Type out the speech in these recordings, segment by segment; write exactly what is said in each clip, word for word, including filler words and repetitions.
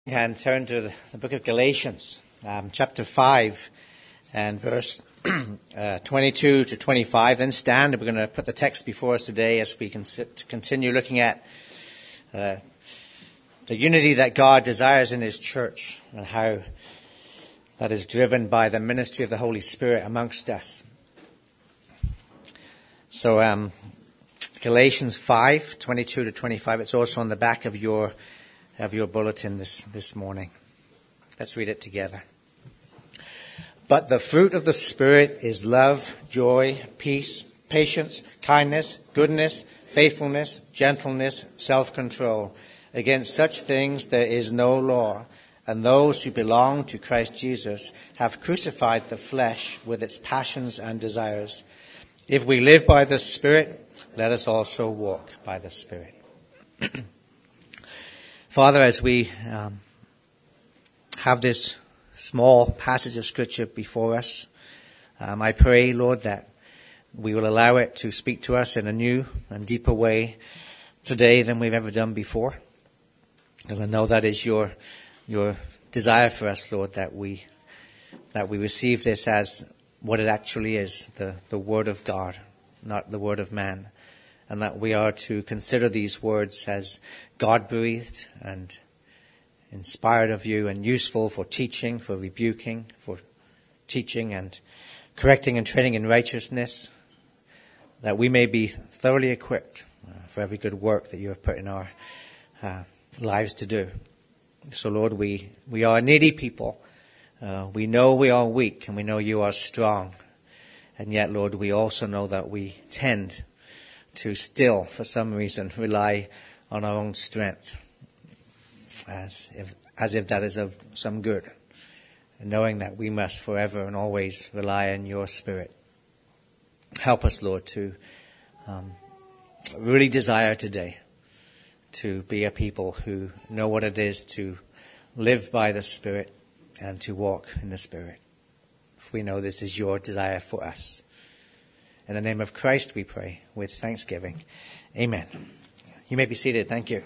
And turn to the, the book of Galatians, um, chapter five, and verse uh, twenty-two to twenty-five. Then stand, and we're going to put the text before us today as we can sit, continue looking at uh, the unity that God desires in His church and how that is driven by the ministry of the Holy Spirit amongst us. So, um, Galatians five, twenty-two to twenty-five. It's also on the back of your of your bulletin this, this morning. Let's read it together. But the fruit of the Spirit is love, joy, peace, patience, kindness, goodness, faithfulness, gentleness, self-control. Against such things there is no law. And those who belong to Christ Jesus have crucified the flesh with its passions and desires. If we live by the Spirit, let us also walk by the Spirit. Father, as we um, have this small passage of Scripture before us, um, I pray, Lord, that we will allow it to speak to us in a new and deeper way today than we've ever done before. Because I know that is your your desire for us, Lord, that we that we receive this as what it actually is, the, the Word of God, not the word of man. And that we are to consider these words as God-breathed and inspired of you and useful for teaching, for rebuking, for teaching and correcting and training in righteousness, that we may be thoroughly equipped uh, for every good work that you have put in our uh, lives to do. So, Lord, we, we are a needy people. Uh, we know we are weak and we know you are strong. And yet, Lord, we also know that we tend to still, for some reason, rely on our own strength, as if as if that is of some good, and knowing that we must forever and always rely on your Spirit. Help us, Lord, to um, really desire today to be a people who know what it is to live by the Spirit and to walk in the Spirit. If we know this is your desire for us. In the name of Christ we pray with thanksgiving. Amen. You may be seated. Thank you.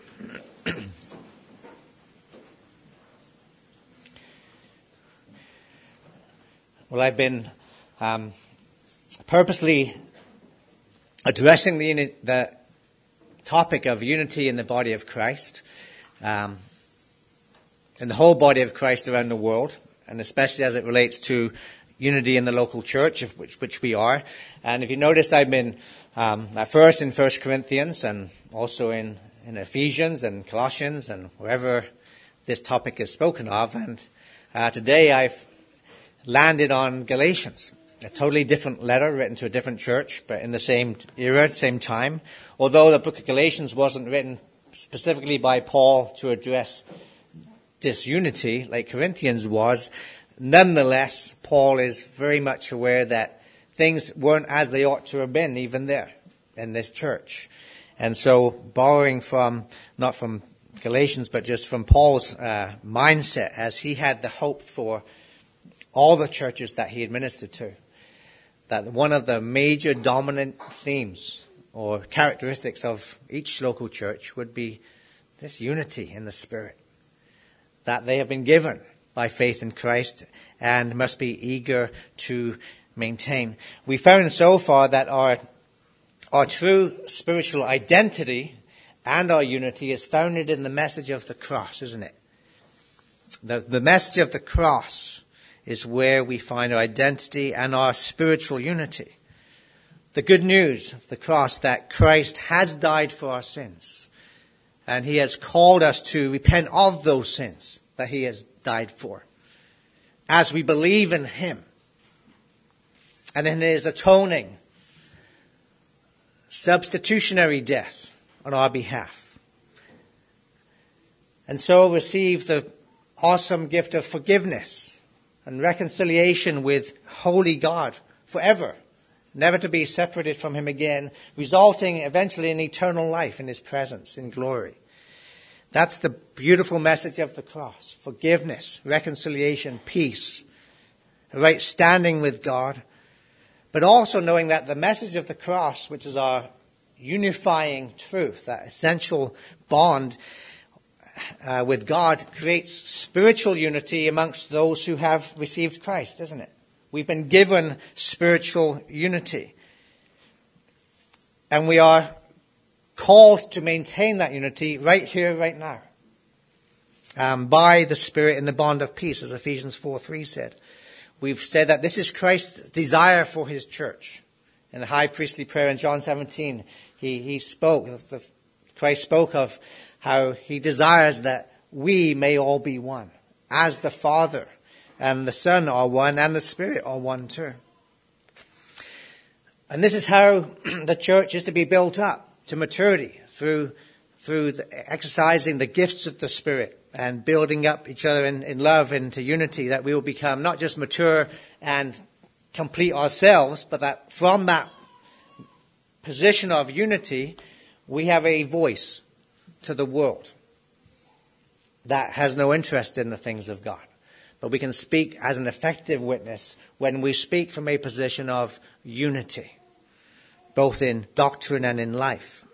Well, I've been um, purposely addressing the, uni- the topic of unity in the body of Christ, um, in the whole body of Christ around the world, and especially as it relates to unity in the local church, of which, which we are. And if you notice, I've been um, at first in First Corinthians and also in, in Ephesians and Colossians and wherever this topic is spoken of. And uh, today I've landed on Galatians, a totally different letter written to a different church, but in the same era, same time. Although the book of Galatians wasn't written specifically by Paul to address disunity like Corinthians was, nonetheless, Paul is very much aware that things weren't as they ought to have been, even there in this church. And so, borrowing from, not from Galatians, but just from Paul's uh, mindset, as he had the hope for all the churches that he administered to, that one of the major dominant themes or characteristics of each local church would be this unity in the Spirit that they have been given by faith in Christ and must be eager to maintain. We found so far that our our true spiritual identity and our unity is founded in the message of the cross, isn't it? The, the message of the cross is where we find our identity and our spiritual unity. The good news of the cross that Christ has died for our sins, and he has called us to repent of those sins that he has died for, as we believe in him and in his atoning, substitutionary death on our behalf. And so receive the awesome gift of forgiveness and reconciliation with holy God forever, never to be separated from him again, resulting eventually in eternal life in his presence, in glory. That's the beautiful message of the cross. Forgiveness, reconciliation, peace, a right standing with God. But also knowing that the message of the cross, which is our unifying truth, that essential bond, uh, with God creates spiritual unity amongst those who have received Christ, isn't it? We've been given spiritual unity. And we are called to maintain that unity right here, right now. Um, by the Spirit in the bond of peace, as Ephesians four three said. We've said that this is Christ's desire for his church. In the high priestly prayer in John seventeen, he, he spoke, the, Christ spoke of how he desires that we may all be one, as the Father and the Son are one, and the Spirit are one too. And this is how the church is to be built up to maturity, through, through the, exercising the gifts of the Spirit and building up each other in, in love into unity, that we will become not just mature and complete ourselves, but that from that position of unity, we have a voice to the world that has no interest in the things of God. But we can speak as an effective witness when we speak from a position of unity, both in doctrine and in life.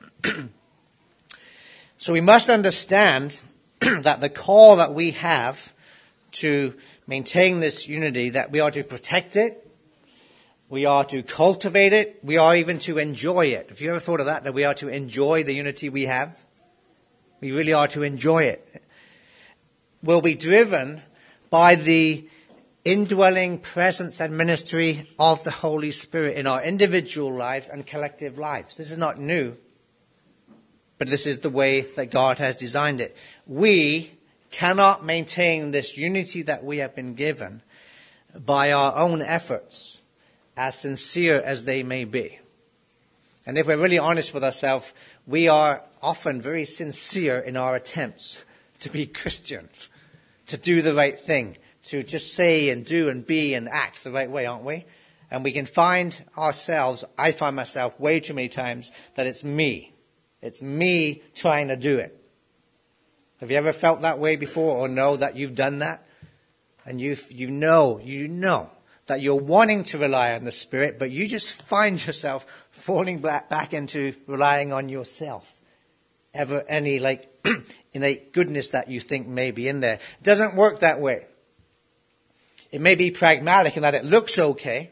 So we must understand that the call that we have to maintain this unity, that we are to protect it, we are to cultivate it, we are even to enjoy it. Have you ever thought of that, that we are to enjoy the unity we have? We really are to enjoy it. We'll be driven by the indwelling presence and ministry of the Holy Spirit in our individual lives and collective lives. This is not new, but this is the way that God has designed it. We cannot maintain this unity that we have been given by our own efforts, as sincere as they may be. And if we're really honest with ourselves, we are often very sincere in our attempts to be Christian, to do the right thing, to just say and do and be and act the right way, aren't we? And we can find ourselves, I find myself way too many times, that it's me. It's me trying to do it. Have you ever felt that way before, or know that you've done that? And you you know, you know that you're wanting to rely on the Spirit, but you just find yourself falling back, back into relying on yourself. Ever any like innate goodness that you think may be in there. It doesn't work that way. It may be pragmatic in that it looks okay,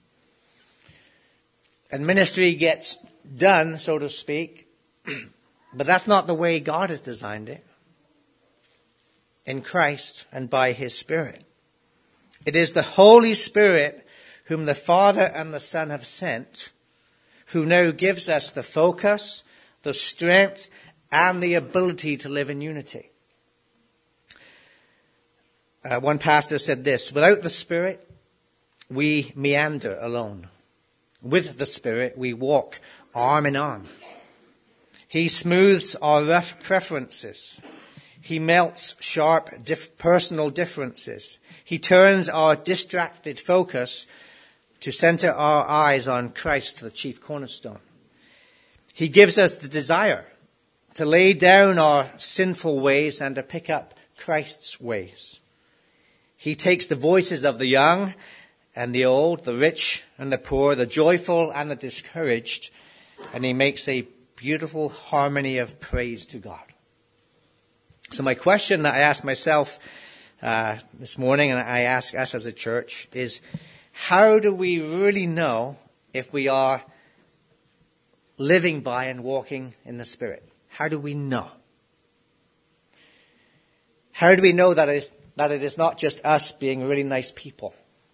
and ministry gets done, so to speak, but that's not the way God has designed it. In Christ and by his Spirit. It is the Holy Spirit whom the Father and the Son have sent, who now gives us the focus, the strength, and the ability to live in unity. Uh, one pastor said this: without the Spirit, we meander alone. With the Spirit, we walk arm in arm. He smooths our rough preferences. He melts sharp dif- personal differences. He turns our distracted focus to center our eyes on Christ, the chief cornerstone. He gives us the desire to lay down our sinful ways and to pick up Christ's ways. He takes the voices of the young and the old, the rich and the poor, the joyful and the discouraged, and he makes a beautiful harmony of praise to God. So my question that I asked myself uh, this morning, and I ask us as a church, is how do we really know if we are living by and walking in the Spirit? How do we know? How do we know that it is, that it is not just us being really nice people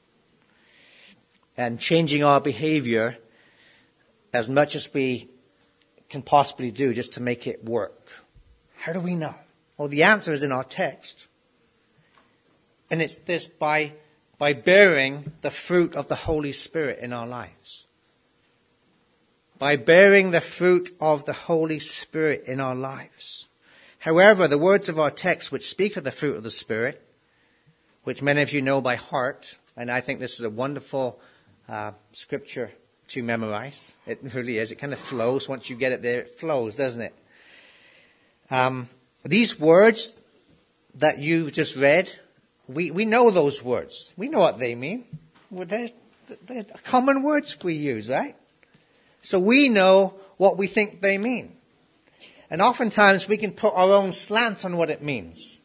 and changing our behavior as much as we can possibly do just to make it work? How do we know? Well, the answer is in our text. And it's this: by, by bearing the fruit of the Holy Spirit in our lives. By bearing the fruit of the Holy Spirit in our lives. However, the words of our text which speak of the fruit of the Spirit, which many of you know by heart, and I think this is a wonderful uh, scripture to memorize. It really is. It kind of flows. Once you get it there, it flows, doesn't it? Um... These words that you just read, we, we know those words. We know what they mean. Well, they're, they're common words we use, right? So we know what we think they mean. And oftentimes we can put our own slant on what it means.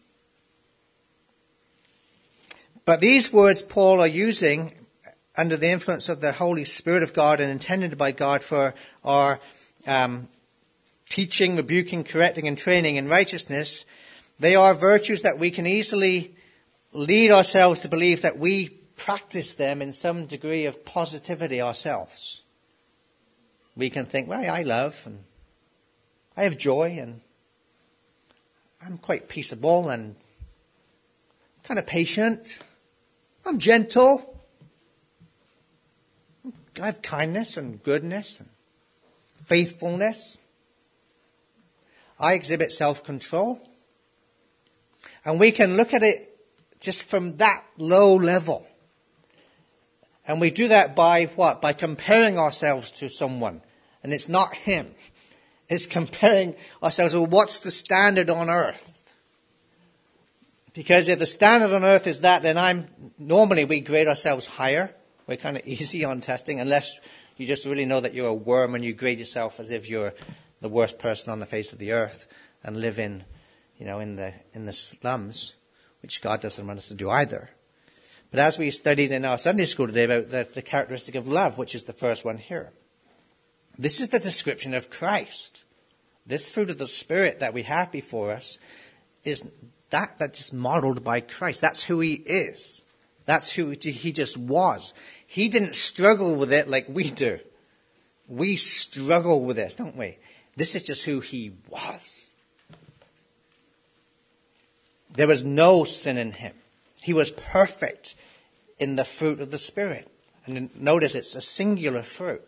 But these words Paul are using under the influence of the Holy Spirit of God and intended by God for our um, teaching, rebuking, correcting, and training in righteousness, they are virtues that we can easily lead ourselves to believe that we practice them in some degree of positivity ourselves. We can think, well, I love and I have joy and I'm quite peaceable and kind of patient. I'm gentle. I have kindness and goodness and faithfulness. I exhibit self-control. And we can look at it just from that low level. And we do that by what? By comparing ourselves to someone. And it's not him. It's comparing ourselves with what's the standard on earth. Because if the standard on earth is that, then I'm, normally we grade ourselves higher. We're kind of easy on testing, unless you just really know that you're a worm and you grade yourself as if you're the worst person on the face of the earth and live in, you know, in the, in the slums, which God doesn't want us to do either. But as we studied in our Sunday school today about the, the characteristic of love, which is the first one here, this is the description of Christ. This fruit of the Spirit that we have before us is that that's just modeled by Christ. That's who he is. That's who he just was. He didn't struggle with it like we do. We struggle with this, don't we? This is just who he was. There was no sin in him. He was perfect in the fruit of the Spirit. And notice it's a singular fruit.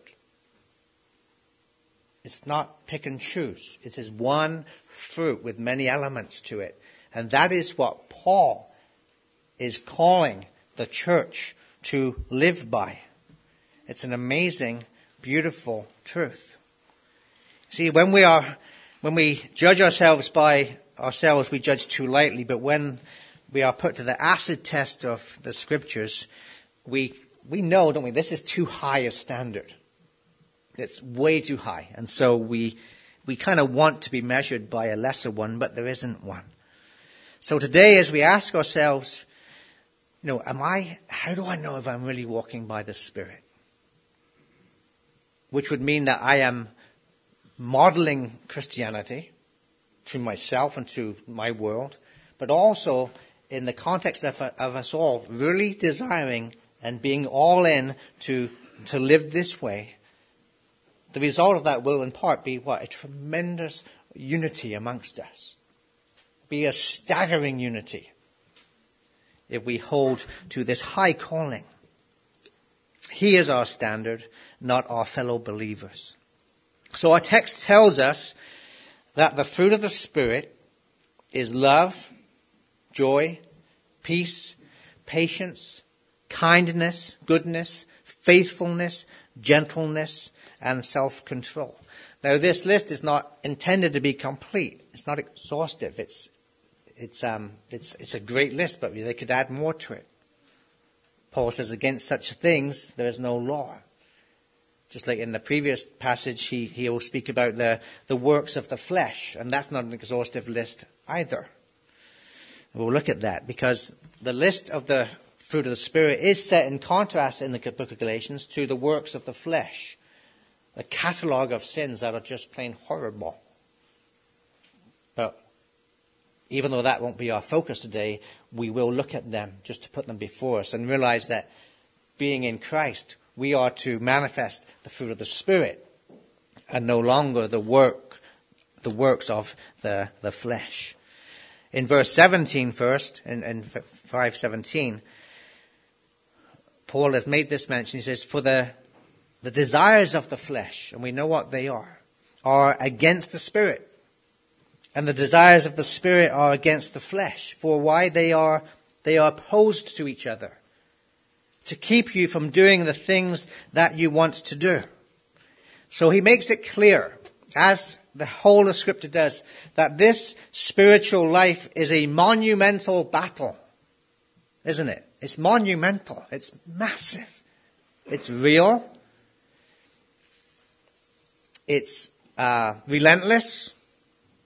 It's not pick and choose. It is one fruit with many elements to it. And that is what Paul is calling the church to live by. It's an amazing, beautiful truth. See, when we are, when we judge ourselves by ourselves, we judge too lightly. But when we are put to the acid test of the scriptures, we we know, don't we, this is too high a standard. It's way too high. And so we we kind of want to be measured by a lesser one, but there isn't one. So today, as we ask ourselves, you know, am I, how do I know if I'm really walking by the Spirit? Which would mean that I am modeling Christianity to myself and to my world, but also in the context of, of us all really desiring and being all in to, to live this way. The result of that will in part be what? A tremendous unity amongst us. Be a staggering unity if we hold to this high calling. He is our standard, not our fellow believers. So our text tells us that the fruit of the Spirit is love, joy, peace, patience, kindness, goodness, faithfulness, gentleness, and self-control. Now, this list is not intended to be complete. It's not exhaustive. It's it's um it's it's a great list, but they could add more to it. Paul says, against such things there is no law. Just like in the previous passage, he he will speak about the the works of the flesh, and that's not an exhaustive list either. We'll look at that because the list of the fruit of the Spirit is set in contrast in the book of Galatians to the works of the flesh. A catalogue of sins that are just plain horrible. But even though that won't be our focus today, we will look at them just to put them before us and realize that being in Christ, we are to manifest the fruit of the Spirit and no longer the work, the works of the, the flesh. In verse seventeen first, in, in five seventeen, Paul has made this mention. He says, for the The desires of the flesh, and we know what they are, are against the Spirit. And the desires of the Spirit are against the flesh. For why? They are, they are opposed to each other. To keep you from doing the things that you want to do. So he makes it clear, as the whole of Scripture does, that this spiritual life is a monumental battle. Isn't it? It's monumental. It's massive. It's real. It's uh, relentless.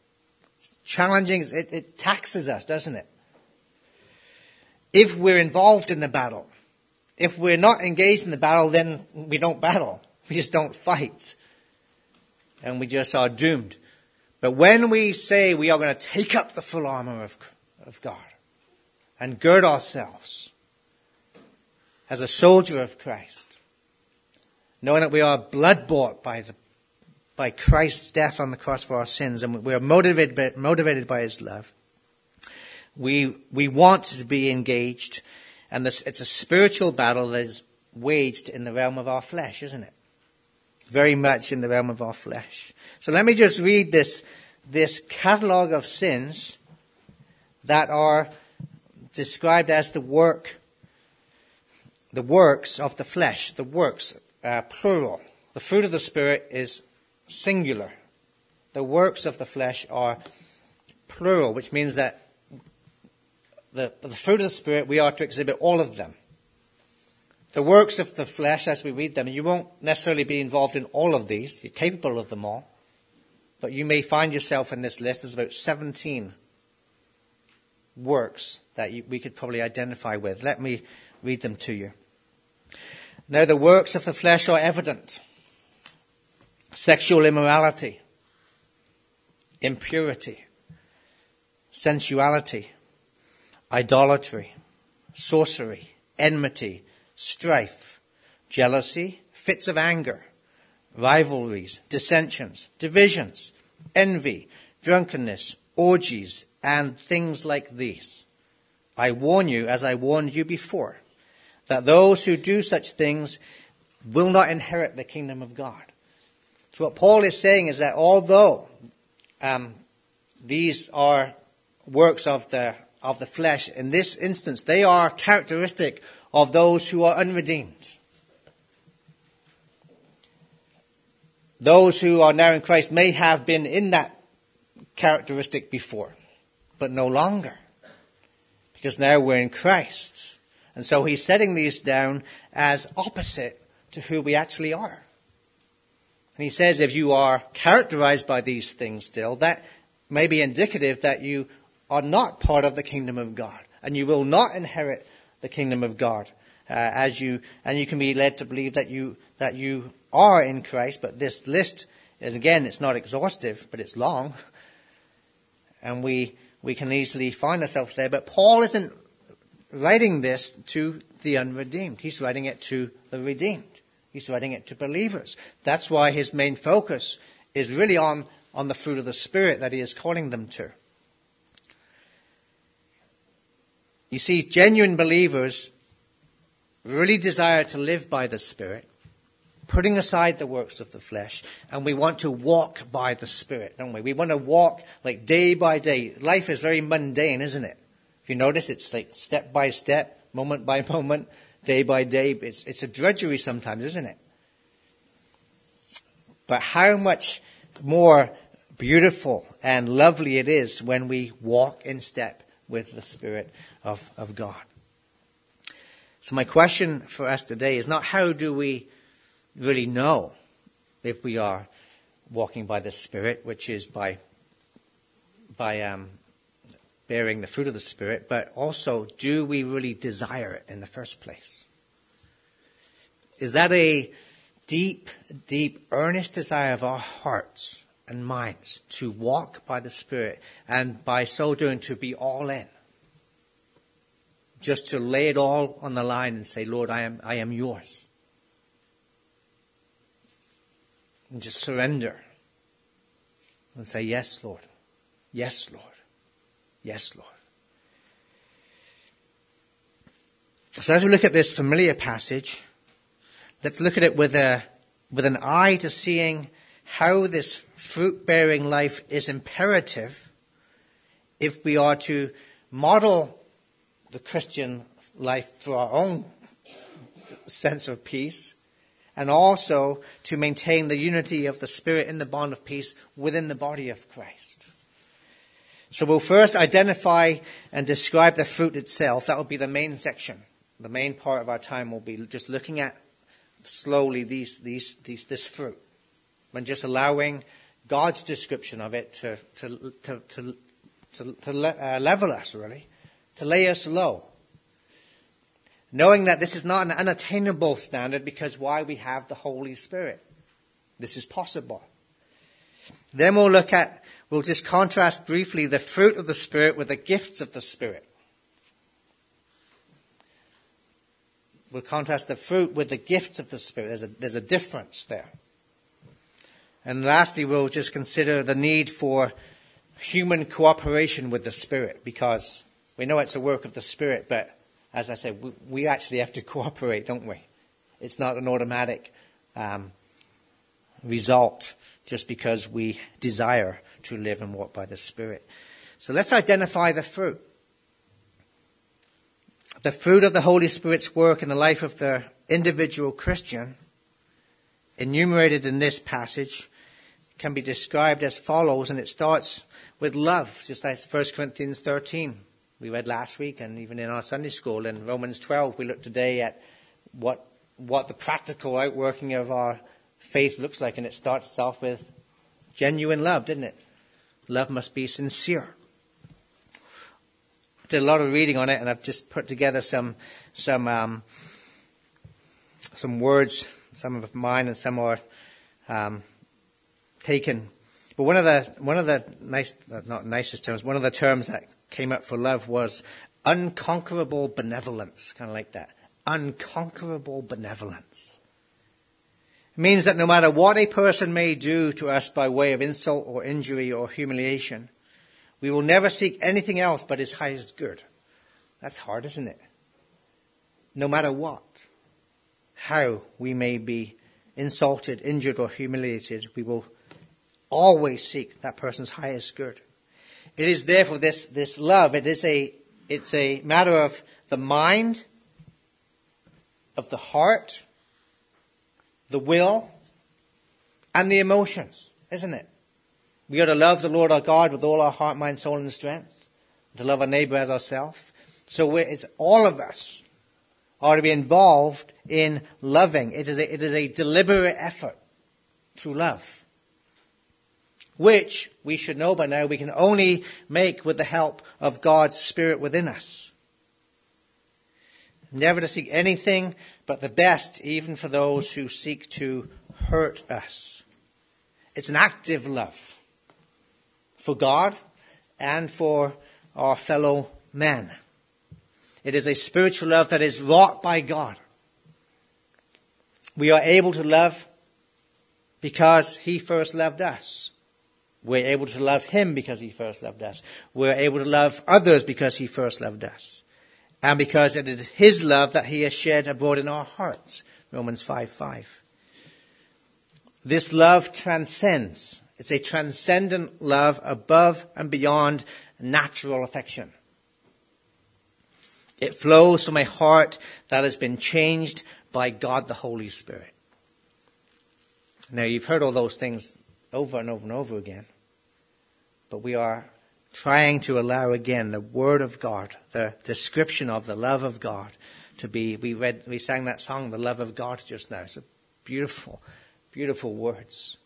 challenging. It, it taxes us, doesn't it? If we're involved in the battle, if we're not engaged in the battle, then we don't battle. We just don't fight. And we just are doomed. But when we say we are going to take up the full armor of, of God and gird ourselves as a soldier of Christ, knowing that we are blood-bought by the, by Christ's death on the cross for our sins, and we are motivated by, motivated by his love, we we want to be engaged, and this, it's a spiritual battle that is waged in the realm of our flesh, isn't it? Very much in the realm of our flesh. So let me just read this, this catalogue of sins that are described as the work, the works of the flesh, the works, uh, plural. The fruit of the Spirit is singular. The works of the flesh are plural, which means that the, the fruit of the Spirit, we are to exhibit all of them. The works of the flesh, as we read them, you won't necessarily be involved in all of these. You're capable of them all. But you may find yourself in this list. There's about seventeen works that you, we could probably identify with. Let me read them to you. Now, the works of the flesh are evident. Sexual immorality, impurity, sensuality, idolatry, sorcery, enmity, strife, jealousy, fits of anger, rivalries, dissensions, divisions, envy, drunkenness, orgies, and things like these. I warn you, as I warned you before, that those who do such things will not inherit the kingdom of God. So what Paul is saying is that although um, these are works of the of the flesh, in this instance, they are characteristic of those who are unredeemed. Those who are now in Christ may have been in that characteristic before, but no longer, because now we're in Christ. And so he's setting these down as opposite to who we actually are. And he says if you are characterized by these things still, that may be indicative that you are not part of the kingdom of God, and you will not inherit the kingdom of God, uh, as you, and you can be led to believe that you, that you are in Christ. But this list, and again, it's not exhaustive, but it's long, and we, we can easily find ourselves there. But Paul isn't writing this to the unredeemed. He's writing it to the redeemed. He's writing it to believers. That's why his main focus is really on, on the fruit of the Spirit that he is calling them to. You see, genuine believers really desire to live by the Spirit, putting aside the works of the flesh, and we want to walk by the Spirit, don't we? We want to walk like day by day. Life is very mundane, isn't it? If you notice, it's like step by step, moment by moment, day by day. It's, it's a drudgery sometimes, isn't it? But how much more beautiful and lovely it is when we walk in step with the Spirit of, of God. So my question for us today is not how do we really know if we are walking by the Spirit, which is by by um, bearing the fruit of the Spirit, but also do we really desire it in the first place? Is that a deep, deep, earnest desire of our hearts and minds to walk by the Spirit, and by so doing to be all in? Just to lay it all on the line and say, Lord, I am, I am yours. And just surrender and say, yes, Lord. Yes, Lord. Yes, Lord. So as we look at this familiar passage, let's look at it with a, with an eye to seeing how this fruit-bearing life is imperative if we are to model the Christian life through our own sense of peace, and also to maintain the unity of the Spirit in the bond of peace within the body of Christ. So we'll first identify and describe the fruit itself. That will be the main section. The main part of our time will be just looking at slowly these, these, these, this fruit, and just allowing God's description of it to, to, to, to to, to le- uh, level us, really, to lay us low. Knowing that this is not an unattainable standard, because why? We have the Holy Spirit. This is possible. Then we'll look at, we'll just contrast briefly the fruit of the Spirit with the gifts of the Spirit. We'll contrast the fruit with the gifts of the Spirit. There's a, there's a difference there. And lastly, we'll just consider the need for human cooperation with the Spirit, because we know it's a work of the Spirit, but as I said, we, we actually have to cooperate, don't we? It's not an automatic um, result just because we desire to live and walk by the Spirit. So let's identify the fruit. The fruit of the Holy Spirit's work in the life of the individual Christian, enumerated in this passage, can be described as follows, and it starts with love, just like First Corinthians thirteen. We read last week, and even in our Sunday school. In Romans twelve, we look today at what what the practical outworking of our faith looks like, and it starts off with genuine love, didn't it? Love must be sincere. I did a lot of reading on it, and I've just put together some some um, some words, some of mine and some are um, taken. But one of the one of the nice, not nicest terms, one of the terms that came up for love was unconquerable benevolence, kind of like that. Unconquerable benevolence. It means that no matter what a person may do to us by way of insult or injury or humiliation, we will never seek anything else but his highest good. That's hard, isn't it? No matter what, how we may be insulted, injured, or humiliated, we will always seek that person's highest good. It is therefore this, this love, it is a, it's a matter of the mind, of the heart, the will, and the emotions, isn't it? We are to love the Lord our God with all our heart, mind, soul, and strength. To love our neighbor as ourselves. So we're, it's all of us are to be involved in loving. It is a, it is a deliberate effort to love, which we should know by now we can only make with the help of God's Spirit within us. Never to seek anything but the best, even for those who seek to hurt us. It's an active love for God and for our fellow men. It is a spiritual love that is wrought by God. We are able to love because He first loved us. We're able to love Him because He first loved us. We're able to love others because He first loved us. And because it is His love that He has shed abroad in our hearts. Romans five five. This love transcends. It's a transcendent love above and beyond natural affection. It flows from a heart that has been changed by God the Holy Spirit. Now, you've heard all those things over and over and over again. But we are trying to allow again the Word of God, the description of the love of God to be, we read, we sang that song, The Love of God, just now. It's a beautiful, beautiful words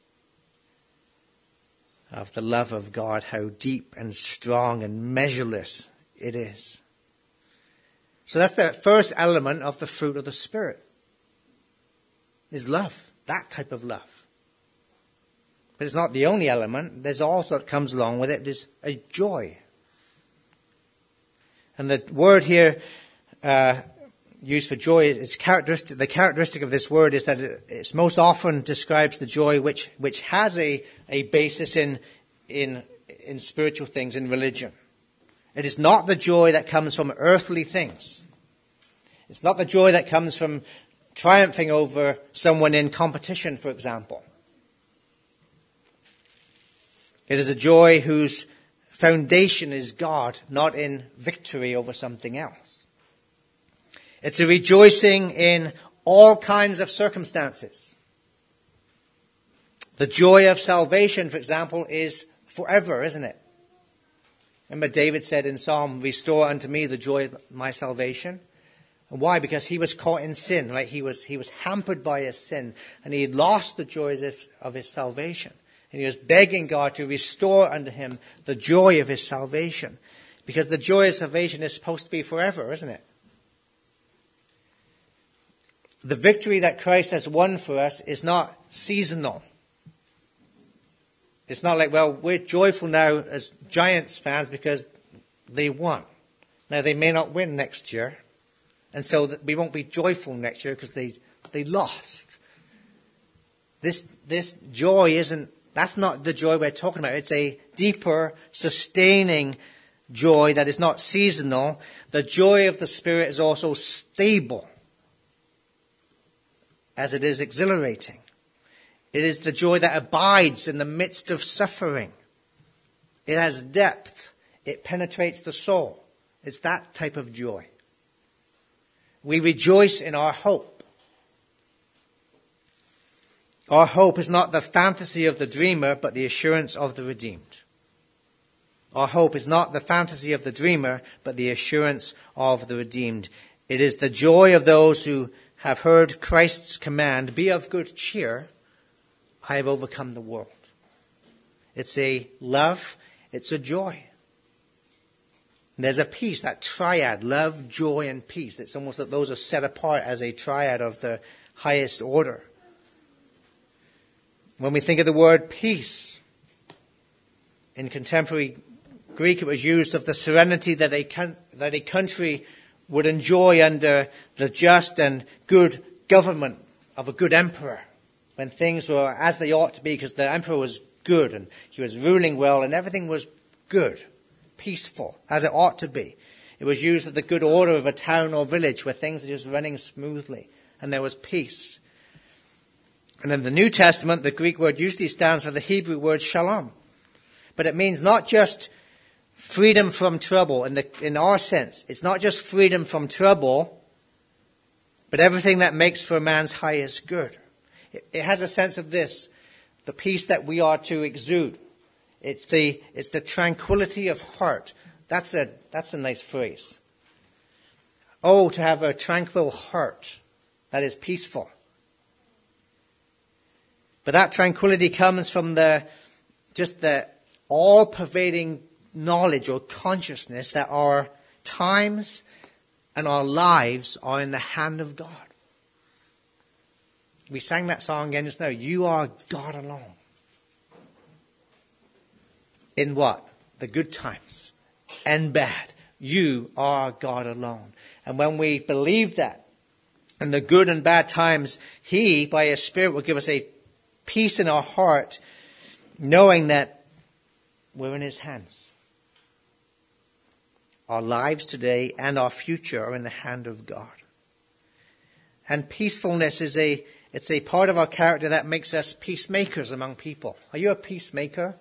of the love of God, how deep and strong and measureless it is. So that's the first element of the fruit of the Spirit, is love, that type of love. But it's not the only element. There's also, that comes along with it, there's a joy. And the word here uh, used for joy, is characteristic. The characteristic of this word is that it it's most often describes the joy which which has a, a basis in in in spiritual things, in religion. It is not the joy that comes from earthly things. It's not the joy that comes from triumphing over someone in competition, for example. It is a joy whose foundation is God, not in victory over something else. It's a rejoicing in all kinds of circumstances. The joy of salvation, for example, is forever, isn't it? Remember David said in Psalm, restore unto me the joy of my salvation. And why? Because he was caught in sin, right? He was, he was hampered by his sin, and he had lost the joys of, of his salvation. And he was begging God to restore unto him the joy of his salvation. Because the joy of salvation is supposed to be forever, isn't it? The victory that Christ has won for us is not seasonal. It's not like, well, we're joyful now as Giants fans because they won. Now, they may not win next year. And so we won't be joyful next year because they they lost. This this joy isn't, that's not the joy we're talking about. It's a deeper, sustaining joy that is not seasonal. The joy of the Spirit is also stable, as it is exhilarating. It is the joy that abides in the midst of suffering. It has depth. It penetrates the soul. It's that type of joy. We rejoice in our hope. Our hope is not the fantasy of the dreamer, but the assurance of the redeemed. Our hope is not the fantasy of the dreamer, but the assurance of the redeemed. It is the joy of those who have heard Christ's command, be of good cheer, I have overcome the world. It's a love, it's a joy. And there's a peace, that triad, love, joy, and peace. It's almost that those are set apart as a triad of the highest order. When we think of the word peace, in contemporary Greek it was used of the serenity that a, con- that a country would enjoy under the just and good government of a good emperor, when things were as they ought to be, because the emperor was good and he was ruling well and everything was good, peaceful, as it ought to be. It was used of the good order of a town or village where things are just running smoothly and there was peace. And in the New Testament, the Greek word usually stands for the Hebrew word shalom. But it means not just freedom from trouble in, the, in our sense. It's not just freedom from trouble, but everything that makes for a man's highest good. It, it has a sense of this, the peace that we are to exude. It's the, it's the tranquility of heart. That's a, that's a nice phrase. Oh, to have a tranquil heart that is peaceful. But that tranquility comes from the, just the all-pervading knowledge or consciousness that our times and our lives are in the hand of God. We sang that song again just now. You are God alone. In what? The good times and bad. You are God alone. And when we believe that, in the good and bad times, He, by His Spirit, will give us a peace in our heart, knowing that we're in His hands. Our lives today and our future are in the hand of God. And peacefulness is a, it's a part of our character that makes us peacemakers among people. Are you a peacemaker?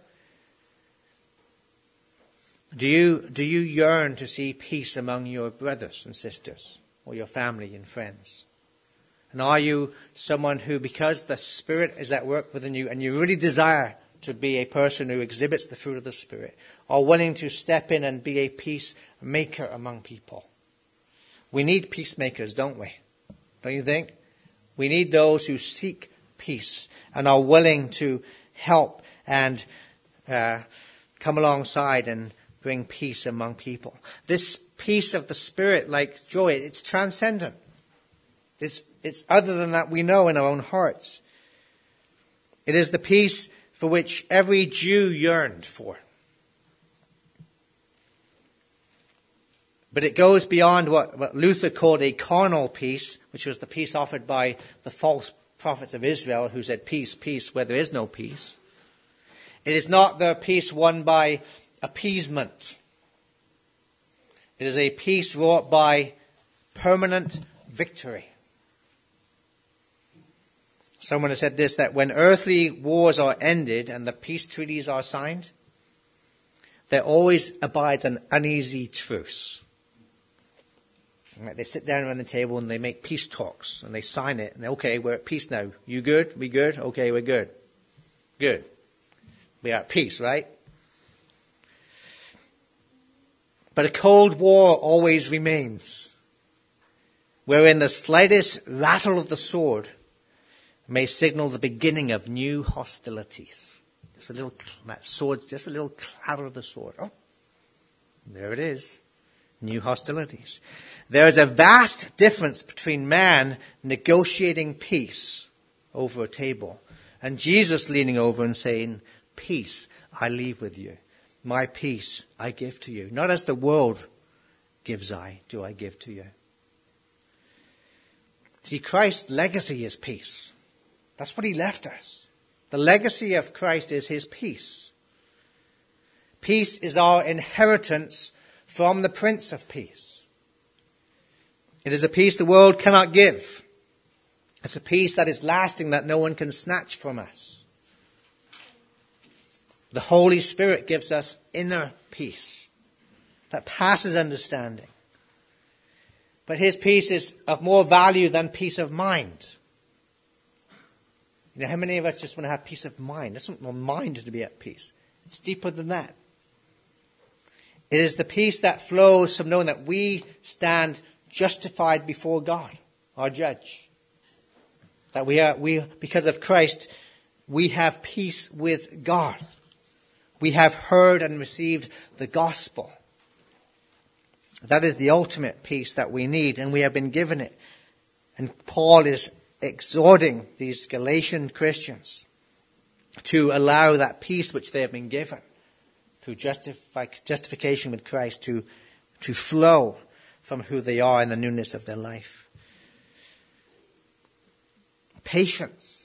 Do you, do you yearn to see peace among your brothers and sisters or your family and friends? And are you someone who, because the Spirit is at work within you and you really desire to be a person who exhibits the fruit of the Spirit, are willing to step in and be a peacemaker among people? We need peacemakers, don't we? Don't you think? We need those who seek peace and are willing to help and uh, come alongside and bring peace among people. This peace of the Spirit, like joy, it's transcendent. It's, it's other than that we know in our own hearts. It is the peace for which every Jew yearned for. But it goes beyond what, what Luther called a carnal peace, which was the peace offered by the false prophets of Israel who said, peace, peace, where there is no peace. It is not the peace won by appeasement. It is a peace wrought by permanent victory. Someone has said this, that when earthly wars are ended and the peace treaties are signed, there always abides an uneasy truce. Right, they sit down around the table and they make peace talks and they sign it and they, okay, we're at peace now. You good? We good? Okay, we're good. Good. We are at peace, right? But a cold war always remains, wherein the slightest rattle of the sword may signal the beginning of new hostilities. Just a little, that sword's just a little clatter of the sword. Oh, there it is. New hostilities. There is a vast difference between man negotiating peace over a table and Jesus leaning over and saying, peace I leave with you. My peace I give to you. Not as the world gives I, do I give to you. See, Christ's legacy is peace. That's what he left us. The legacy of Christ is his peace. Peace is our inheritance from the Prince of Peace. It is a peace the world cannot give. It's a peace that is lasting, that no one can snatch from us. The Holy Spirit gives us inner peace that passes understanding. But his peace is of more value than peace of mind. You know, how many of us just want to have peace of mind? I just want my mind to be at peace. It's deeper than that. It is the peace that flows from knowing that we stand justified before God, our judge. That we are, we, because of Christ, we have peace with God. We have heard and received the gospel. That is the ultimate peace that we need, and we have been given it. And Paul is exhorting these Galatian Christians to allow that peace which they have been given through justify, justification with Christ to, to flow from who they are in the newness of their life. Patience.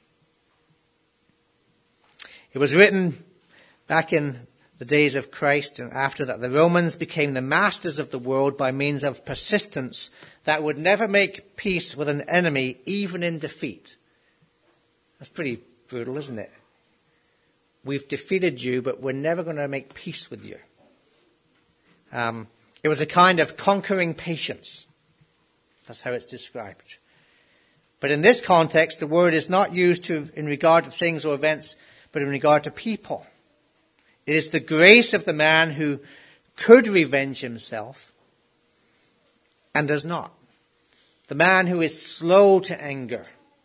It was written back in the days of Christ and after that, the Romans became the masters of the world by means of persistence that would never make peace with an enemy, even in defeat. That's pretty brutal, isn't it? We've defeated you, but we're never going to make peace with you. Um, it was a kind of conquering patience. That's how it's described. But in this context, the word is not used to in regard to things or events, but in regard to people. It is the grace of the man who could revenge himself and does not. The man who is slow to anger.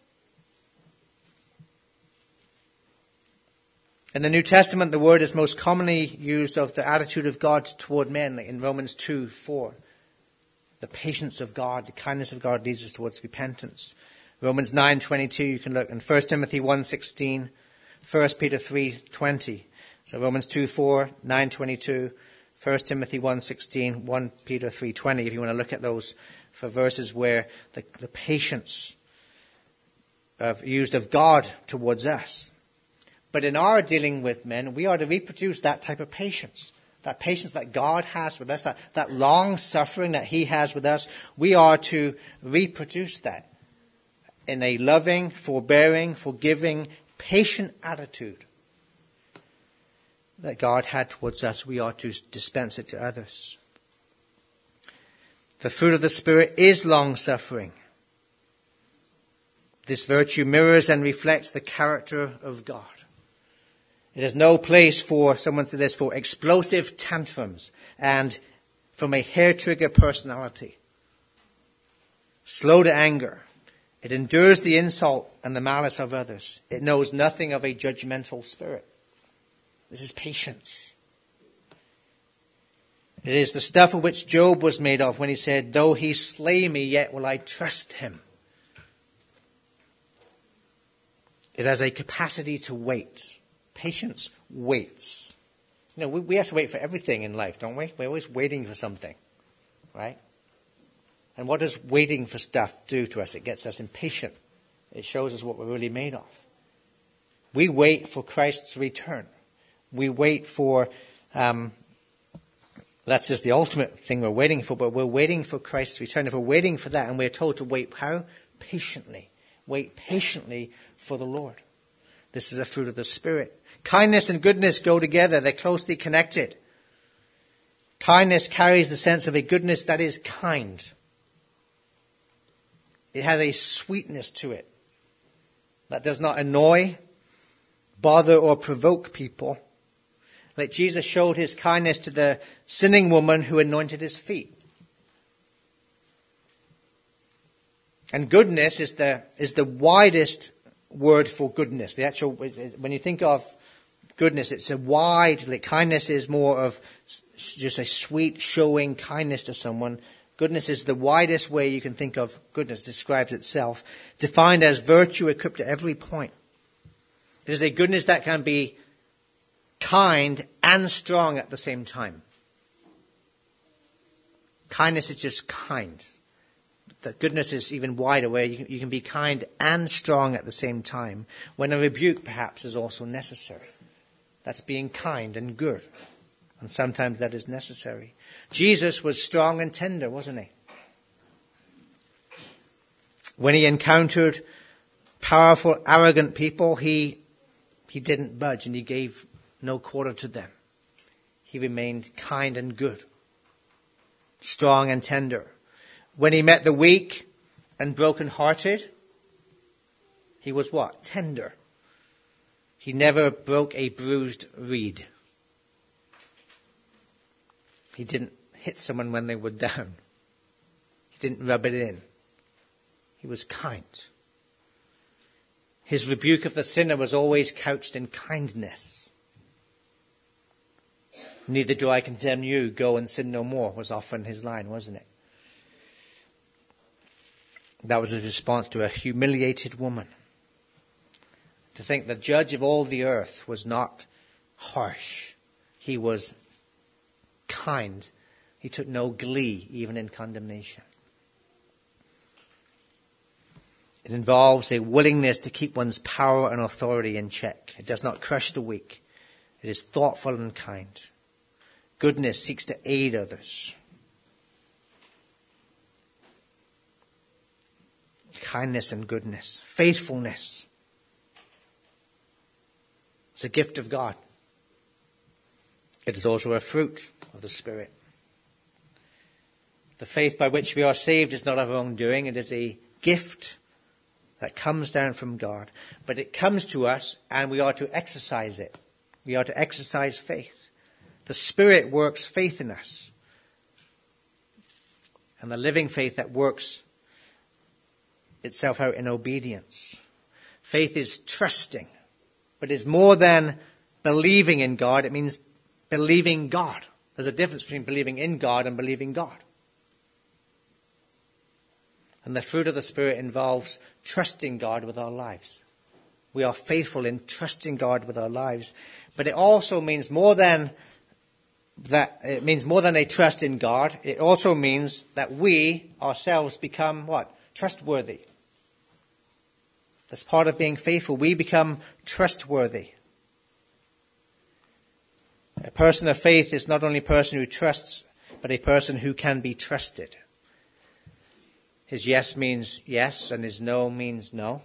In the New Testament, the word is most commonly used of the attitude of God toward men, like in Romans two four. The patience of God, the kindness of God leads us towards repentance. Romans nine twenty-two, you can look, and First Timothy one sixteen, First Peter three twenty. So Romans two four, nine twenty-two, First Timothy one sixteen, First Peter three twenty, if you want to look at those for verses where the, the patience of, used of God towards us. But in our dealing with men, we are to reproduce that type of patience. That patience that God has with us, that, that long suffering that he has with us, we are to reproduce that in a loving, forbearing, forgiving, patient attitude that God had towards us. We are to dispense it to others. The fruit of the Spirit is long-suffering. This virtue mirrors and reflects the character of God. It has no place for, someone said this, for explosive tantrums and from a hair-trigger personality. Slow to anger. It endures the insult and the malice of others. It knows nothing of a judgmental spirit. This is patience. It is the stuff of which Job was made of when he said, though he slay me, yet will I trust him. It has a capacity to wait. Patience waits. You know, we, we have to wait for everything in life, don't we? We're always waiting for something, right? And what does waiting for stuff do to us? It gets us impatient. It shows us what we're really made of. We wait for Christ's return. We wait for, um, that's just the ultimate thing we're waiting for, but we're waiting for Christ's return. If we're waiting for that, and we're told to wait how? Patiently. Wait patiently for the Lord. This is a fruit of the Spirit. Kindness and goodness go together. They're closely connected. Kindness carries the sense of a goodness that is kind. It has a sweetness to it that does not annoy, bother, or provoke people. Like Jesus showed his kindness to the sinning woman who anointed his feet. And goodness is the, is the widest word for goodness. The actual, when you think of Goodness, it's a wide, like kindness is more of just a sweet showing kindness to someone. Goodness is the widest way you can think of goodness, describes itself, defined as virtue equipped at every point. It is a goodness that can be kind and strong at the same time. Kindness is just kind. The goodness is even wider, where you can, you can be kind and strong at the same time, when a rebuke perhaps is also necessary. That's being kind and good. And sometimes that is necessary. Jesus was strong and tender, wasn't he? When he encountered powerful, arrogant people, he, he didn't budge and he gave no quarter to them. He remained kind and good, strong and tender. When he met the weak and broken-hearted, he was what? Tender. He never broke a bruised reed. He didn't hit someone when they were down. He didn't rub it in. He was kind. His rebuke of the sinner was always couched in kindness. Neither do I condemn you, go and sin no more, was often his line, wasn't it? That was his response to a humiliated woman. To think the judge of all the earth was not harsh. He was kind. He took no glee even in condemnation. It involves a willingness to keep one's power and authority in check. It does not crush the weak. It is thoughtful and kind. Goodness seeks to aid others. Kindness and goodness. Faithfulness. It's a gift of God. It is also a fruit of the Spirit. The faith by which we are saved is not of our own doing. It is a gift that comes down from God. But it comes to us and we are to exercise it. We are to exercise faith. The Spirit works faith in us. And the living faith that works itself out in obedience. Faith is trusting, but is more than believing in God. It means believing God. There's a difference between believing in God and believing God. And the fruit of the Spirit involves trusting God with our lives. We are faithful in trusting God with our lives. But it also means more than that. It means more than a trust in God. It also means that we ourselves become what? Trustworthy. That's part of being faithful. We become trustworthy. A person of faith is not only a person who trusts, but a person who can be trusted. His yes means yes, and his no means no.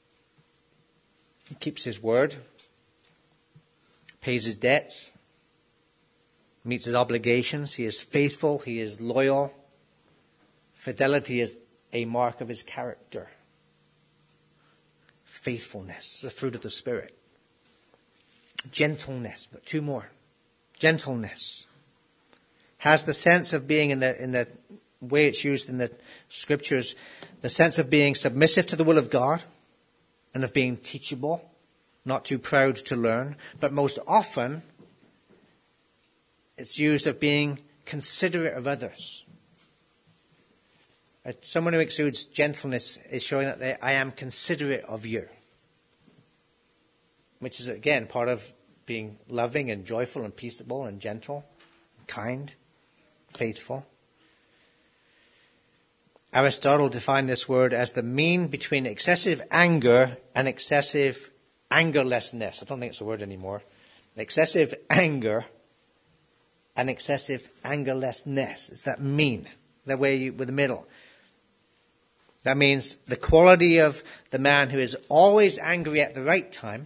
He keeps his word, pays his debts, meets his obligations. He is faithful. He is loyal. Fidelity is a mark of his character. Faithfulness, the fruit of the Spirit. Gentleness, but two more. Gentleness has the sense of being, in the in the way it's used in the scriptures, the sense of being submissive to the will of God and of being teachable, not too proud to learn. But most often, it's used of being considerate of others. Someone who exudes gentleness is showing that they, I am considerate of you. Which is, again, part of being loving and joyful and peaceable and gentle, kind, faithful. Aristotle defined this word as the mean between excessive anger and excessive angerlessness. I don't think it's a word anymore. Excessive anger and excessive angerlessness. It's that mean, that way you, with the middle. That means the quality of the man who is always angry at the right time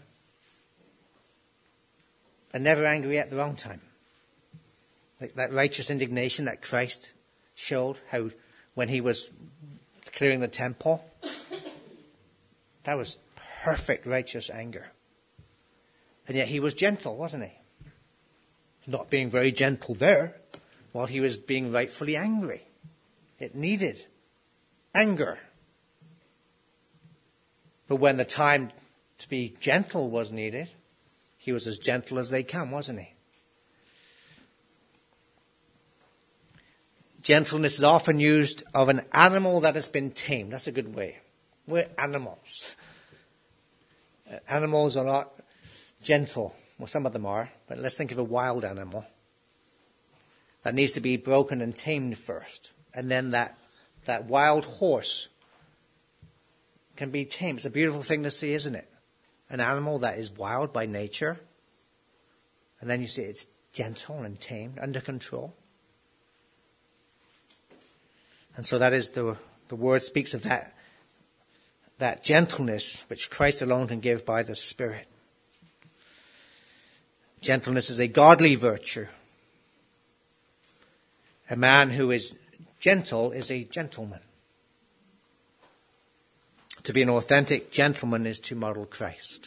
and never angry at the wrong time. Like that righteous indignation that Christ showed, how when he was clearing the temple, that was perfect righteous anger. And yet he was gentle, wasn't he? Not being very gentle there, while he was being rightfully angry. It needed anger. But when the time to be gentle was needed, He was as gentle as they come, wasn't he? Gentleness is often used of an animal that has been tamed. That's a good way. We're animals. Uh, animals are not gentle. Well, some of them are, but let's think of a wild animal that needs to be broken and tamed first. And then that, that wild horse can be tamed. It's a beautiful thing to see, isn't it? An animal that is wild by nature. And then you see it's gentle and tamed, under control. And so that is the, the word speaks of that, that gentleness which Christ alone can give by the Spirit. Gentleness is a godly virtue. A man who is gentle is a gentleman. To be an authentic gentleman is to model Christ.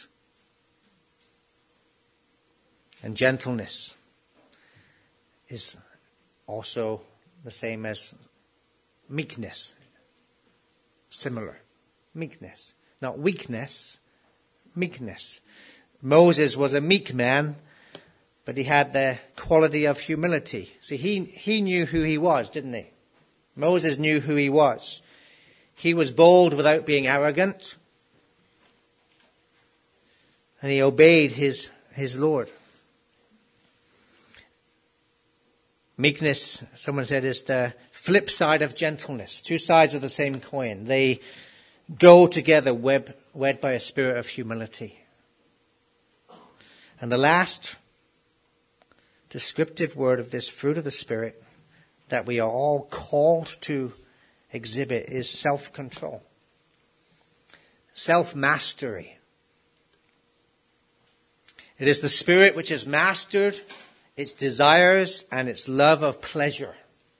And gentleness is also the same as meekness. Similar. Meekness. Not weakness. Meekness. Moses was a meek man, but he had the quality of humility. See, he, he knew who he was, didn't he? Moses knew who he was. He was bold without being arrogant. And he obeyed his, his Lord. Meekness, someone said, is the flip side of gentleness. Two sides of the same coin. They go together, wed, wed by a spirit of humility. And the last descriptive word of this fruit of the Spirit that we are all called to exhibit is self-control. Self-mastery. It is the spirit which has mastered its desires and its love of pleasure.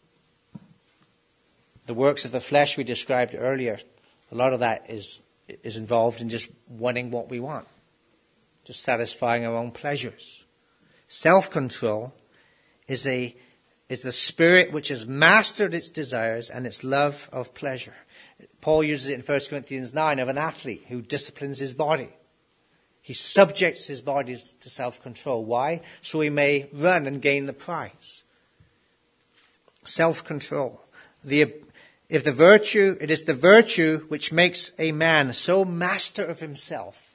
The works of the flesh we described earlier, a lot of that is, is involved in just wanting what we want. Just satisfying our own pleasures. Self-control is a is the spirit which has mastered its desires and its love of pleasure. Paul uses it in First Corinthians nine of an athlete who disciplines his body. He subjects his body to self-control. Why? So he may run and gain the prize. Self-control. The, if the virtue, it is the virtue which makes a man so master of himself,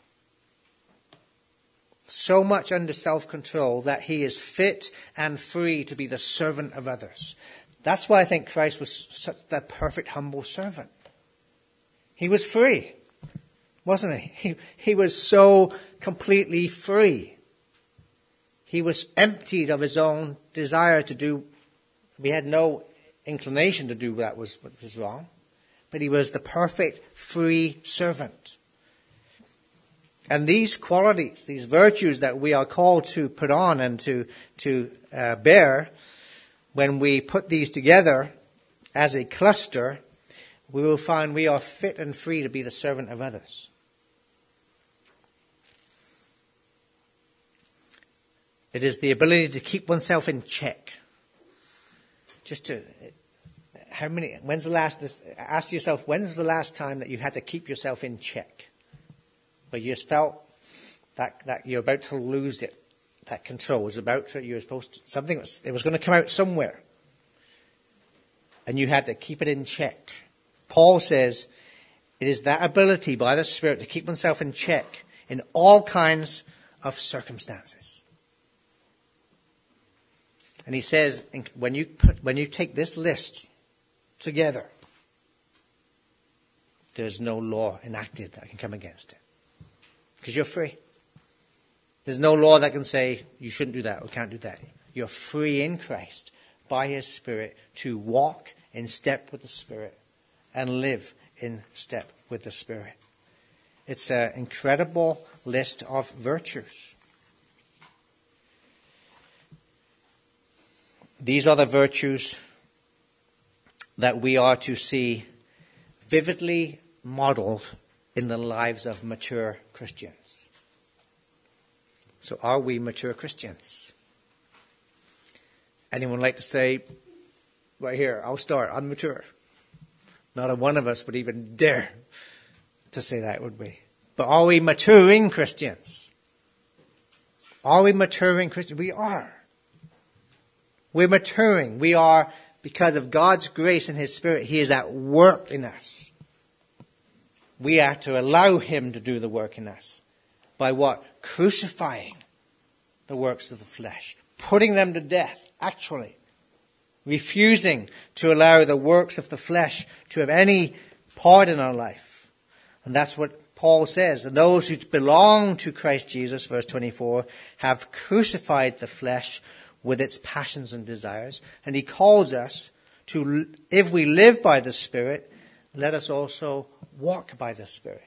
so much under self-control that he is fit and free to be the servant of others. That's why I think Christ was such the perfect humble servant. He was free, wasn't he? He, he was so completely free. He was emptied of his own desire to do, he had no inclination to do that was what was wrong, but he was the perfect free servant. And these qualities, these virtues that we are called to put on and to, to uh, bear, when we put these together as a cluster, we will find we are fit and free to be the servant of others. It is the ability to keep oneself in check. Just to, how many, when's the last, this, ask yourself, when was the last time that you had to keep yourself in check? Where you just felt that, that you're about to lose it. That control was about to, you were supposed to, something was, it was going to come out somewhere. And you had to keep it in check. Paul says, it is that ability by the Spirit to keep oneself in check in all kinds of circumstances. And he says, when you put, when you take this list together, there's no law enacted that can come against it. Because you're free. There's no law that can say you shouldn't do that or can't do that. You're free in Christ by His Spirit to walk in step with the Spirit and live in step with the Spirit. It's an incredible list of virtues. These are the virtues that we are to see vividly modeled in the lives of mature Christians. So are we mature Christians? Anyone like to say, right here, I'll start, I'm mature. Not a one of us would even dare to say that, would we? But are we maturing Christians? Are we maturing Christians? We are. We're maturing. We are, because of God's grace and His Spirit, He is at work in us. We are to allow Him to do the work in us. By what? Crucifying the works of the flesh. Putting them to death, actually. Refusing to allow the works of the flesh to have any part in our life. And that's what Paul says. And those who belong to Christ Jesus, verse twenty-four, have crucified the flesh with its passions and desires. And he calls us to, if we live by the Spirit, let us also walk by the Spirit.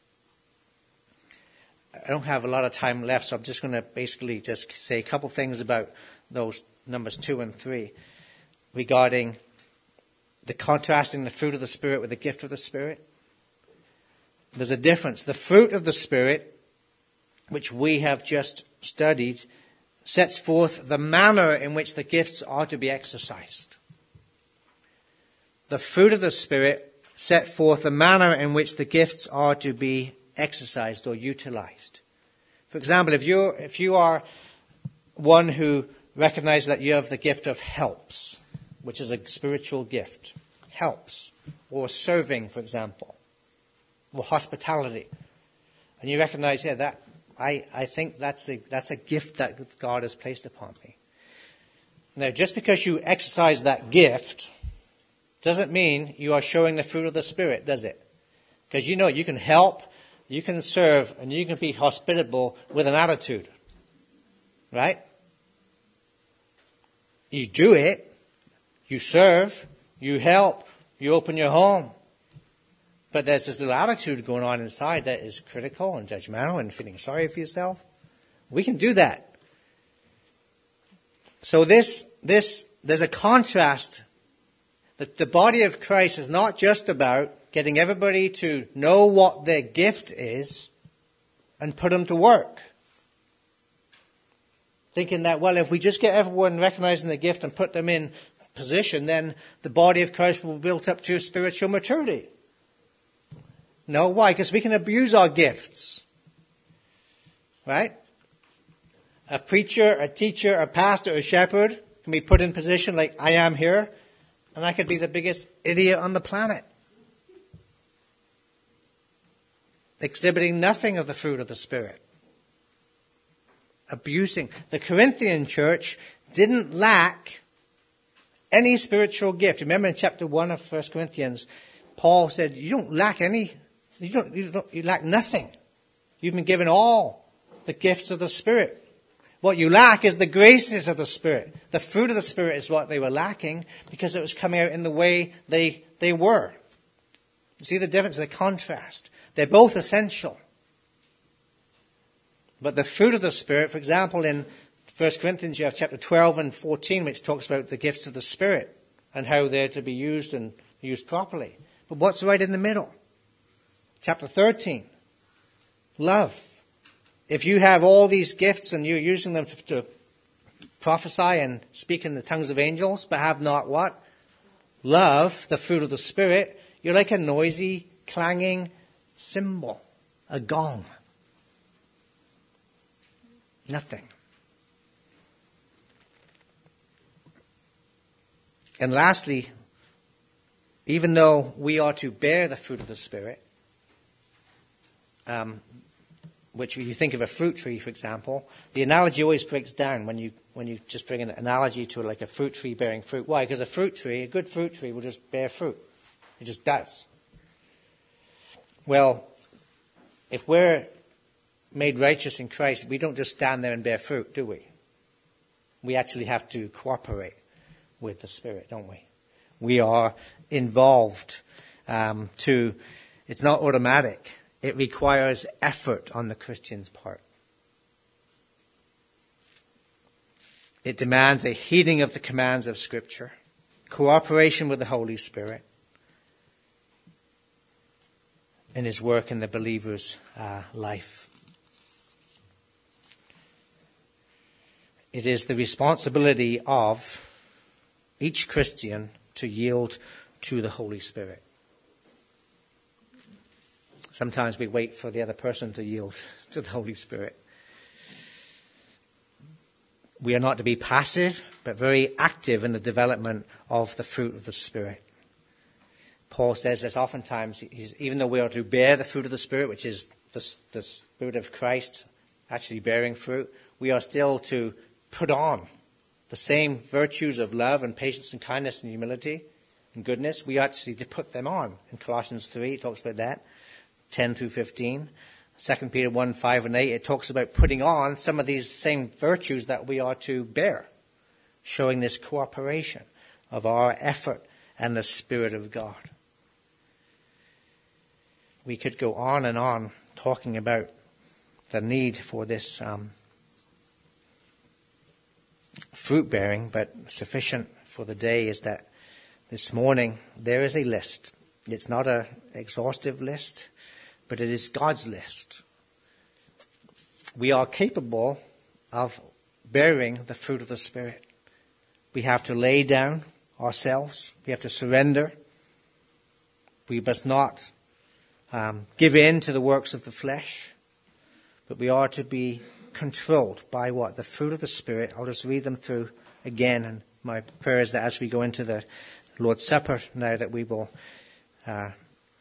I don't have a lot of time left, so I'm just going to basically just say a couple things about those numbers two and three regarding the contrasting the fruit of the Spirit with the gift of the Spirit. There's a difference. The fruit of the Spirit, which we have just studied, sets forth the manner in which the gifts are to be exercised. The fruit of the Spirit set forth the manner in which the gifts are to be exercised or utilized. For example, if you if you are one who recognizes that you have the gift of helps, which is a spiritual gift, helps, or serving, for example, or hospitality, and you recognize, yeah, that I, I think that's a that's a gift that God has placed upon me. Now, just because you exercise that gift doesn't mean you are showing the fruit of the Spirit, does it? Because you know you can help, you can serve, and you can be hospitable with an attitude. Right? You do it, you serve, you help, you open your home. But there's this little attitude going on inside that is critical and judgmental and feeling sorry for yourself. We can do that. So this, this, there's a contrast. The, the body of Christ is not just about getting everybody to know what their gift is and put them to work. Thinking that, well, if we just get everyone recognizing the gift and put them in position, then the body of Christ will be built up to spiritual maturity. No, why? Because we can abuse our gifts. Right? A preacher, a teacher, a pastor, a shepherd can be put in position like I am here, and I could be the biggest idiot on the planet. Exhibiting nothing of the fruit of the Spirit. Abusing. The Corinthian church didn't lack any spiritual gift. Remember in chapter one of First Corinthians, Paul said, you don't lack any, you don't, you don't, you lack nothing. You've been given all the gifts of the Spirit. What you lack is the graces of the Spirit. The fruit of the Spirit is what they were lacking because it was coming out in the way they, they were. You see the difference, the contrast. They're both essential. But the fruit of the Spirit, for example, in First Corinthians, you have chapter twelve and fourteen, which talks about the gifts of the Spirit and how they're to be used and used properly. But what's right in the middle? Chapter thirteen, love. If you have all these gifts and you're using them to, to prophesy and speak in the tongues of angels, but have not what? Love, the fruit of the Spirit, you're like a noisy, clanging cymbal, a gong. Nothing. And lastly, even though we are to bear the fruit of the Spirit, um, which if you think of a fruit tree, for example, the analogy always breaks down when you when you just bring an analogy to like a fruit tree bearing fruit. Why? Because a fruit tree, a good fruit tree, will just bear fruit. It just does. Well, if we're made righteous in Christ, we don't just stand there and bear fruit, do we? We actually have to cooperate with the Spirit, don't we? We are involved um, to, it's not automatic. It requires effort on the Christian's part. It demands a heeding of the commands of Scripture, cooperation with the Holy Spirit, in His work in the believer's uh, life. It is the responsibility of each Christian to yield to the Holy Spirit. Sometimes we wait for the other person to yield to the Holy Spirit. we are not to be passive, but very active in the development of the fruit of the Spirit. Paul says that oftentimes, he's, even though we are to bear the fruit of the Spirit, which is the, the Spirit of Christ actually bearing fruit, we are still to put on the same virtues of love and patience and kindness and humility and goodness. We are actually to put them on. In Colossians three, it talks about that, ten through fifteen. Second Peter one, five and eight, it talks about putting on some of these same virtues that we are to bear, showing this cooperation of our effort and the Spirit of God. We could go on and on talking about the need for this um, fruit bearing, but sufficient for the day is that this morning there is a list. It's not an exhaustive list, but it is God's list. We are capable of bearing the fruit of the Spirit. We have to lay down ourselves. We have to surrender. We must not um, give in to the works of the flesh, but we are to be controlled by what? The fruit of the Spirit. I'll just read them through again, and my prayer is that as we go into the Lord's Supper now, that we will uh,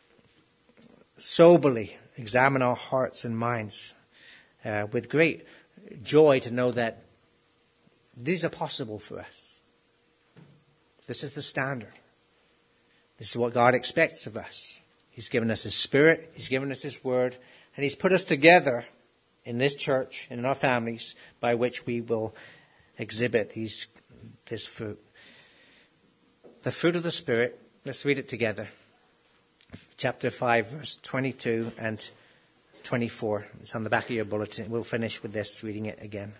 soberly examine our hearts and minds uh, with great joy to know that these are possible for us. This is the standard. This is what God expects of us. He's given us His Spirit. He's given us His Word. And He's put us together in this church and in our families by which we will exhibit these, this fruit. The fruit of the Spirit, let's read it together. Chapter five, verse twenty-two and twenty-four. It's on the back of your bulletin. We'll finish with this, reading it again.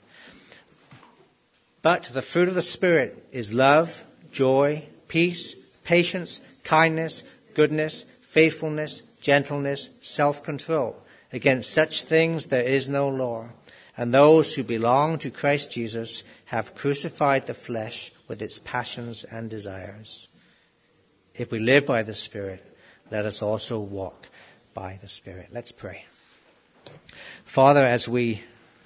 But the fruit of the Spirit is love, joy, peace, patience, kindness, goodness, faithfulness, gentleness, self-control. Against such things there is no law. And those who belong to Christ Jesus have crucified the flesh with its passions and desires. If we live by the Spirit, let us also walk by the Spirit. Let's pray. Father, as we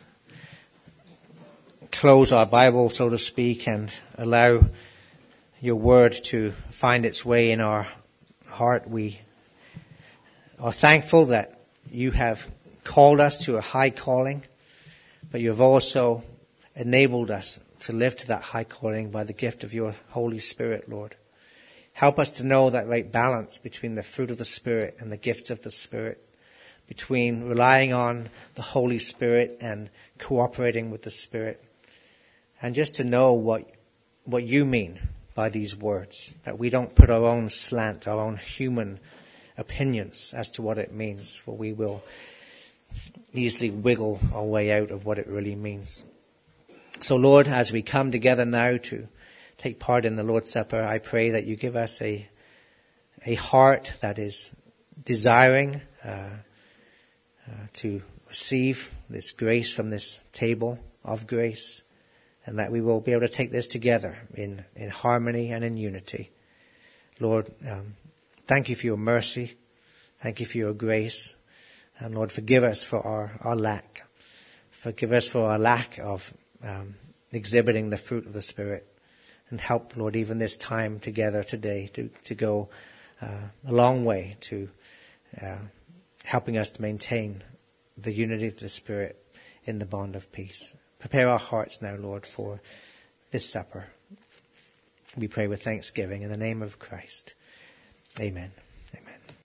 close our Bible, so to speak, and allow your word to find its way in our heart, we are thankful that you have called us to a high calling, but you have also enabled us to live to that high calling by the gift of your Holy Spirit, Lord. Help us to know that right balance between the fruit of the Spirit and the gifts of the Spirit, between relying on the Holy Spirit and cooperating with the Spirit, and just to know what what you mean by these words, that we don't put our own slant, our own human opinions as to what it means, for we will easily wiggle our way out of what it really means. So Lord, as we come together now to take part in the Lord's Supper, I pray that you give us a a heart that is desiring uh, uh, to receive this grace from this table of grace, and that we will be able to take this together in, in harmony and in unity. Lord, um, thank you for your mercy. Thank you for your grace. And Lord, forgive us for our, our lack. Forgive us for our lack of um, exhibiting the fruit of the Spirit. And help, Lord, even this time together today to, to go uh, a long way to uh, helping us to maintain the unity of the Spirit in the bond of peace. Prepare our hearts now, Lord, for this supper. We pray with thanksgiving in the name of Christ. Amen.